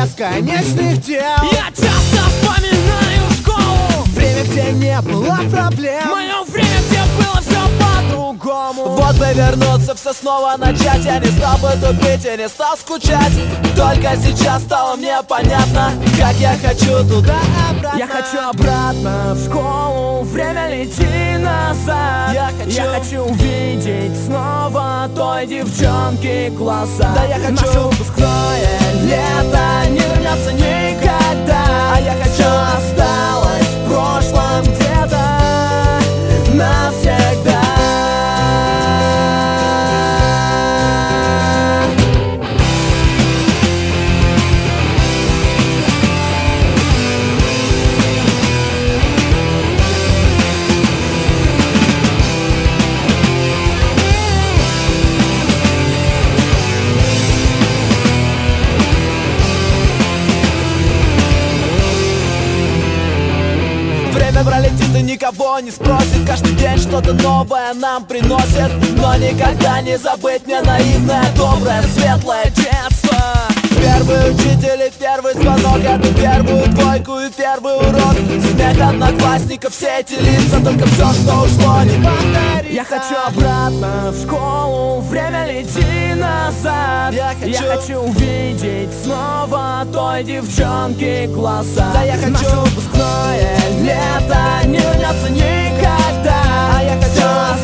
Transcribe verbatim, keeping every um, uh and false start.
бесконечных дел. Я часто вспоминаю школу, время, где не было проблем, мое время, где было все по-другому. Вот бы вернуться, все снова начать. Я не стал бы тупить и не стал скучать. Только сейчас стало мне понятно, как я хочу туда-обратно. Я хочу обратно в школу, время лети назад. Я хочу, я хочу увидеть снова той девчонки глаза. Да, я хочу, наше выпускное лето не вернется никогда. А я хочу, все осталось в прошлом где-то навсегда. время пролетит и никого не спросит. Каждый день что-то новое нам приносит. Но никогда не забыть мне наивное, доброе, светлое детство. Первый учитель и первый звонок, эту первую двойку и первый урок. Смех одноклассников, все эти лица, только все, что ушло, не повторится. Я хочу обратно в школу, время лети назад. Я хочу, я хочу увидеть снова той девчонки глаза. Да, я хочу, наше выпускное лето не вернется никогда. А я хочу, все